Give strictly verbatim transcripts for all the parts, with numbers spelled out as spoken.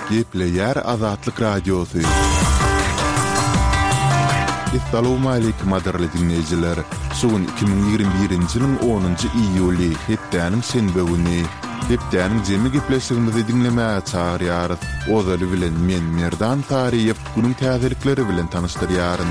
Gepleyer Azatlyk Radiosu. Assalamu alaykum adarly dinleyijiler. Sugun iki bin ýygrimi birinji ýylyň onunjy iýuly hepdäniň şenbe güni. Hepdäniň jemi gepleşigimizi dinlemäge çagyrýarys. Ozaly bilen men Merdan Tariýew günüň täzelikleri bilen tanyşdyrýaryn.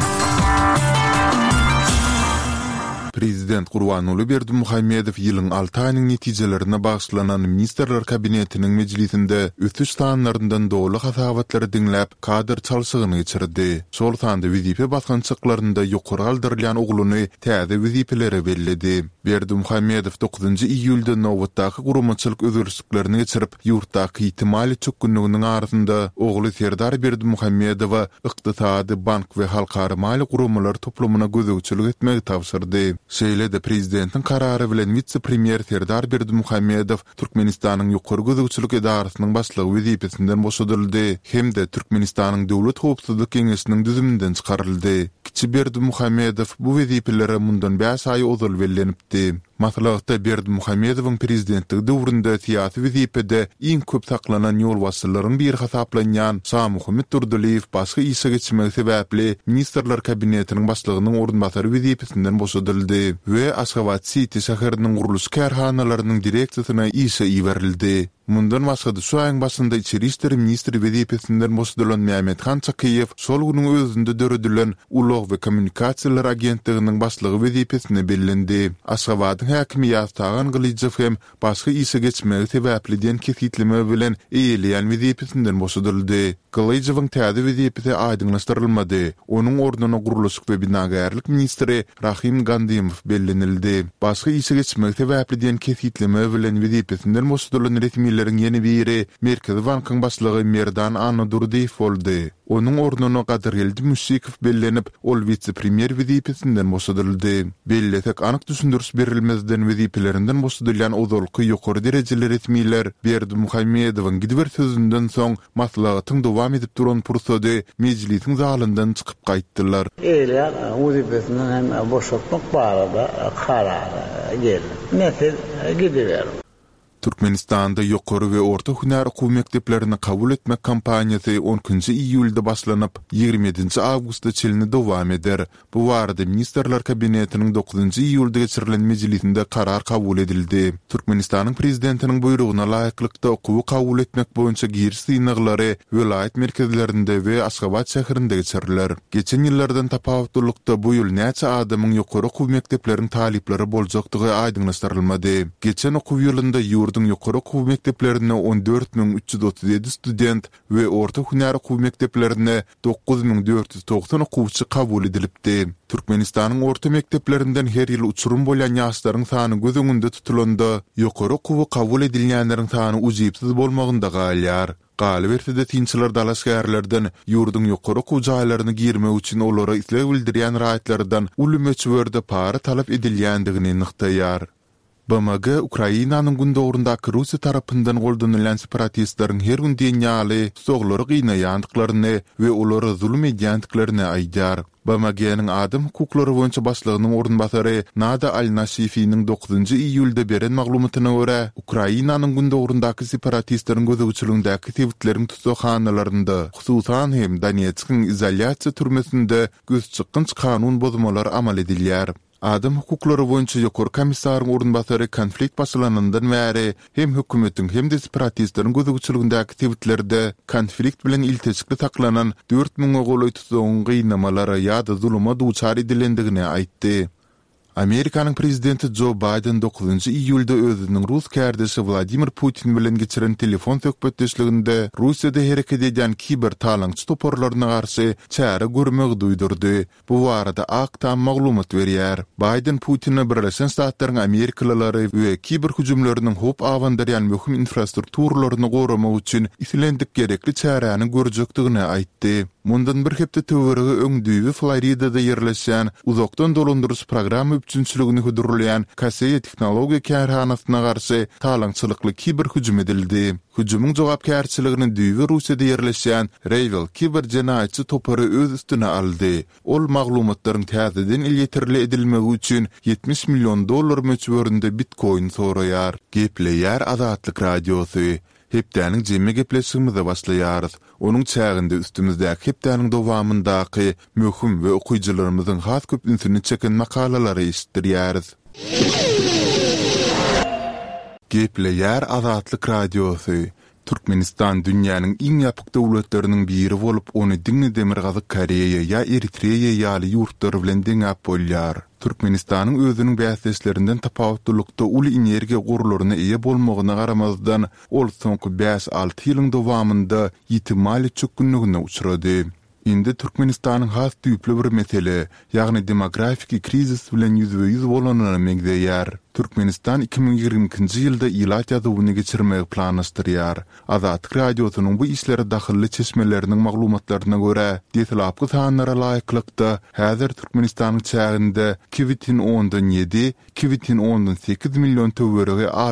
Prezident Gurbanuly Berdimuhammedow ýylyň alty aýynyň netijelerine bagyşlanan Ministrler Kabinetiniň mejlisinde ötüş sanlaryndan dowly hasabatlary diňläp kadr çalşygyny geçirdi. Şol sanda wizipe basgançyklarynda ýokary aldyrylýan ogluny täze wizipelere belledi. Berdimuhammedow dokuzunjy iýulda Nowatdaky guramaçylyk özürlüklerini geçirip ýurtdaky ihtimali çok günlüğünün arasında ogly Serdar Berdimuhammedowa ykdysady, bank we halkara mali guramalar toplumuna gözegçilik etmegi tapşyrdy. Şeýle-de prezidentiň karary bilen vice-premier Serdar Berdimuhammedow Türkmenistanyň ýokary gözegçilik edarasynyň başlygy wezipesinden boşadyldy hem-de Türkmenistanyň döwlet howpsuzlyk keňeşiniň düzüminden çykaryldy. Kiçi Berdimuhammedow bu wezipelere mundan beş aý ozal bellenipdi. Matlagda Berdimuhammedowyň prezidentligi döwründe siýasy wezipede iň köp saklanan ýol wasylaryň biri hasaplanýan Şah Muhammed Durduliýew başga işe geçmegi sebäpli Ministrler Kabinetiniň başlygynyň orunbasary wezipesinden boşadyldy we Aşgabat City şäheriniň guruluş kärhanalarynyň direksiýasyna işe iwerildi. Mundan başga da şu aýyň başynda Içeri işler ministri wezipesinden boşadylan Mehmet Han Çakyýew şol güniň özünde döredilen Ulug we Kommunikasiýalar agentliginiň başlygy wezipesine bellendi. Aşgabatyň häkimi Ýaztagan Gylyjew hem başga işe geçmegi sebäpli den kefitleme bilen eýilýän wezipesinden boşadyldy. Gylyjewyň täze wezipesi aýdyňlaşdyrylmady. Onuň orduny guruluş we binagärlik ministri Rahim Gandiýemow bellenildi. Başga işe geçmegi sebäpli den kefitleme bilen wezipesinden boşadylan resmi Leriň ýeni biri Merkezi Bankyň başlygy Merdan Anadurdiýew boldy. Onuň orduny Gadergeldi Müşrikow bellenip, ol vice-premier wezipesinden boşadyldy. Belletek anyk düşündürüş berilmezden wezipelerinden boşadylýan ozalky ýokary derejeli resmiler Berdimuhammedowyň gidber sözünden soň maslahatyň dowam edip duran pursady mejlisiň zalyndan çykyp gaýtdylar. Eýler wezipesinden hem boşaltmak barada karar geldi. Näsil gidiber. Türkmenistanda ýokary we orta hünär okuw mekdeplerini kabul etmek kampaniýasy onunjy iýulda başlanyp ýygrimi ýedinji awgustda çelini dowam eder. Bu barada Ministrler Kabinetiniň dokuzunjy iýulda geçirilen mejlisinde karar kabul edildi. Türkmenistanyň prezidentiniň buyruguna laýyklykda okuw kabul etmek boýunça giriş synaglary welaýat merkezlerinde we Aşgabat şäherinde geçiriler. Geçen ýyllardan tapawutlykda bu ýyl näçe adamyň ýokary okuw mekdepleriniň talipleri boljakdygy aýdyňlaşdyrylmady. Geçen okuw ýylynda ýurdun ýokary okuw mekdeplerine on dört bin üç ýüz otuz ýedi student we orta hünär okuw mekdeplerine dokuz bin dört ýüz doksan okuwçy kabul edilipdi. Türkmenistanyň orta mekdeplerinden her ýyl uçurum bolýan ýaşlaryň sany göz öňünde tutulanda ýokary okuw kabul edilýänleriň sany ujypsyz bolmagynda galýar. Galy berdi tinçiler dalaşgärlerden ýurdun ýokary okuw jaýlaryny girmek üçin olara isleg bildirýän raýatlardan uly möçberde para talap edilýändigini nyktaýar. B M G Ukrainanyň gün döwründaky Russiýa tarapyndan goldanılan separatistleriň her gün dünýäli soglary gynaýandyklaryny we olary zulm edýändiklaryny aýdýar. B M G'niň adam hukuklary boýunça başlygynyň orunbasary Nada Al-Nasifiň dokuzunjy iýulda beren maglumatyna görä, Ukrainanyň gün döwründaky separatistleriň gözegçiligindäki tebitlerin tutsaxanalarynda, hususan hem Donetskiň izolýasiýa türmesinde göz çykynç kanun bozmalar amal edilýär. Adam hukuklary boýunça ýokary komissaryň orunbasary konflikt başlanandan bäri hem hökümetiň hem de separatistleriň gözegçiligindäki tebitlerde konflikt bilen ilteçikli saklanan dört bin goly tutsagyň gynamalara ýa-da zuluma duçar edilendigini aýtdy. Amerikanyň prezidenti Joe Biden dokuzunjy iýulda özüniň Rus kärdesi Vladimir Putin bilen geçiren telefon söhbetdeşliginde Russiýada hereket edýän kiber talaňçy toporlaryna garşy çäre görmek duýdurdy. Bu barada akta maglumat berýär. Biden Putin'e Birleşen Ştatlaryň Amerikalylary we kiber hüjümleriniň hop awandyrýan möhüm infrastrukturlaryny goramak üçin islendik gerekli çäreni görjekdigini aýtdy. Mundan bir hepde töweregi öňdüýü Floridada ýerleşýän uzakdan dolandyrys programy üçinçiligini hödürleýän Kaseya Teknologiýa kärhanasyna garşy talaňçylykly kiber hüjüm edildi. Hüjümüň jogapkärçiligini düýbi Russiýada ýerleşýän Reyvel kiber jenaýatçy topary öz üstüne aldy. Ol maglumatlaryň täzeden ilýetirli edilmegi üçin yetmiş milyon dollar möçberinde Bitcoin soraýar. Gepleýär Azatlyk Radiosu. hepdäniň jemme gepleşigimize başlaýarys. Onuň çäginde üstümizdäki hepdäniň dowamyndaky möhüm we okuyjylarymyzyň has köp ünsüni çeken makalary işdirýärys. Gepleýär Azatlyk Radiosu. Türkmenistan dünýäniň iň ýapyk döwletleriniň biri bolup, ony diňe demirgazyk Koreýa ýa Eritreýa ýaly ýurtlar bilen deňäp bolýar. Türkmenistanyň özüniň bäsleşlerinden tapawutlukda uly energiýa gurularyna eýe bolmagyna garamazdan ol soňky beş alty ýylyň dowamynda ýitimali çökünligine uçrady. Indi Türkmenistanyň has düýpli bir mesele, ýagny demografik krizis bilen ýüzbe ýüz bolanyny meňzeýär. Türkmenistan iki bin ýigrimiki ýylda ilaç ýazywyny geçirmek planlaşdyrýar. Azatlyk Radiosynyň bu işlere dahilli çeşmeleriniň maglumatlaryna görä, detlapky sanlara laýyklykda häzir Türkmenistanyň çäginde iki bin ondan ýedi iki bin ondan sekiz million töwerege